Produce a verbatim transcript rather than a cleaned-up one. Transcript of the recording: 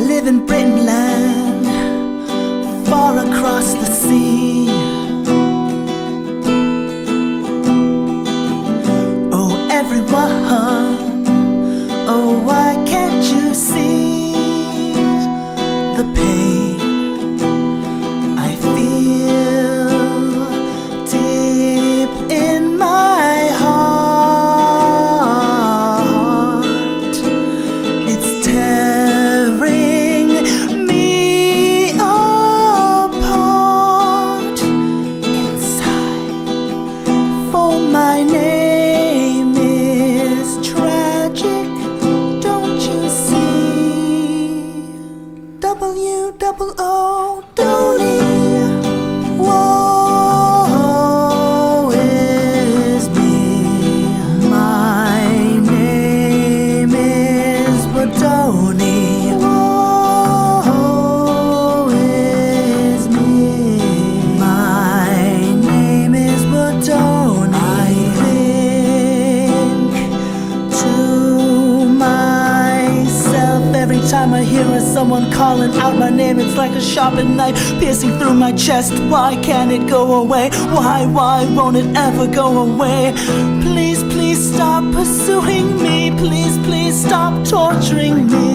live in Britainland, far across the sea. Oh, everyone, oh, why can't you see the pain I feel deep in my heart? It's tearing me apart inside, for my name is tragic, don't you see? W double O, Donny. Woe is me. My name is Bodoni. Woe is me. My name is Bodoni. I think to myself every time I hear someone calling out my name. It's like a sharpened knife piercing through my chest. Why can't it go away? Why, why won't it ever go away? Please, please stop pursuing me. Please, please stop torturing me.